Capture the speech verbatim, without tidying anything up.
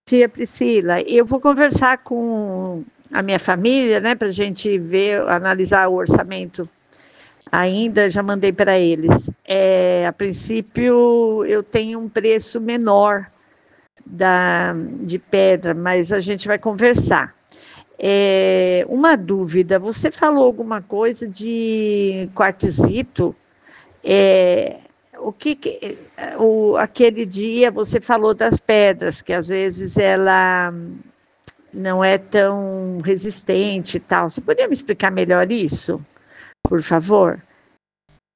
Tia Priscila, eu vou conversar com a minha família, né, para a gente ver, analisar o orçamento ainda, já mandei para eles. É, a princípio, eu tenho um preço menor da, de pedra, mas a gente vai conversar. É, uma dúvida, você falou alguma coisa de quartzito? É, o que, que o, aquele dia você falou das pedras, que às vezes ela não é tão resistente e tal. Você poderia me explicar melhor isso, por favor?